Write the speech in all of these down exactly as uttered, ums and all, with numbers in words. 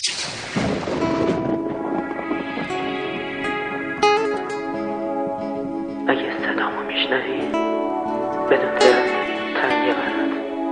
اگه صدامو میشنوی بدون درد تنگ قلب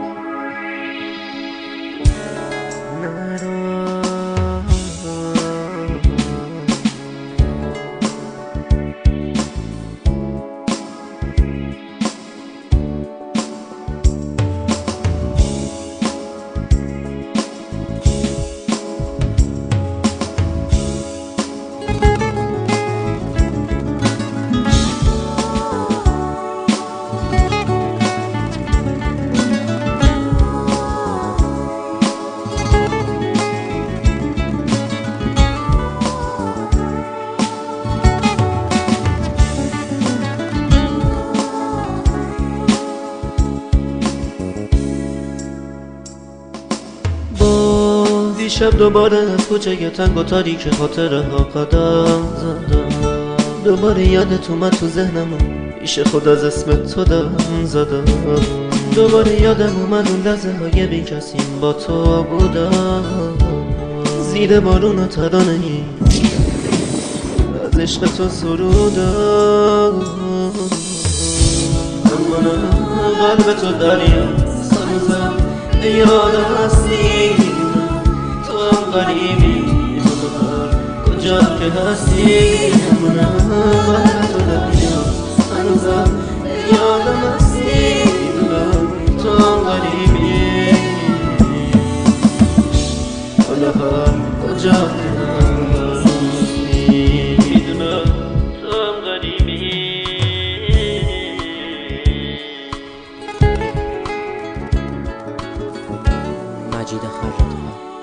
دیشب دوباره از کوچه تنگ و تاریک خاطره ها قدم زدم، دوباره یادت اومد تو ذهنم و پیش خود از اسم تو دم زدم، دوباره یادم اومد اون لحظه های بی کسیم با تو بودم، زیر بارون و ترانه ای از عشق تو سرودم، اما نه قلب تو دریا سنوزم یادم هستی غریبی کجا که هستی من تو دریا هنوزم یادم هستی تو غریبی حالا کجا که هستی میدونم تو غریبی. مجید خراب‌ها.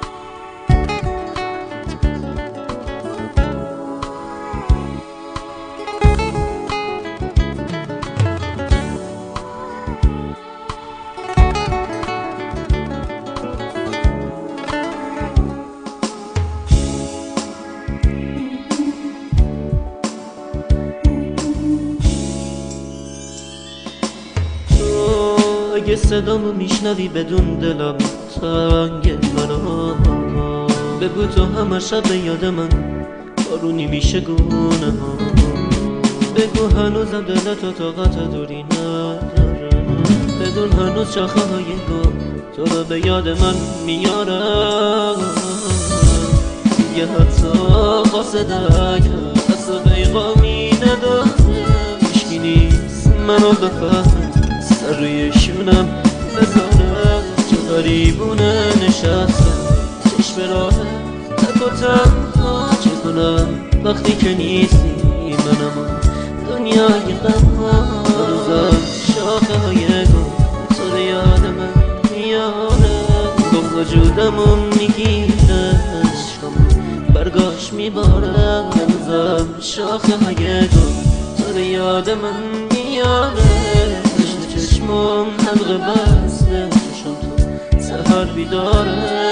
اگه صدامو میشنوی بدون دلم تنگ منو بگو تو همه شب یاد من بارونی میشه گونه ها، بگو هنوزم دلت و طاقت دوری نداره، بدون هنوز شاخه های گل تو رو به یاد من میارم، یه حتی قاصدک اصلا پیغامی نداره، هیچکی نیست منو بفهمه سر روی شونم بزنم، چه غریبونه نشستم چشم راه تک و تنها، چه کنم وقتی که نیستی منم دنیای غم ها، روزم شاخه های گل تو رو یاد من میاره، گفت وجودمو میگیره عشقم برگاش میباره، روزم شاخه های گل تو رو یاد من میاره، چشمم حلقه بسته چشم تو سهر بیداره.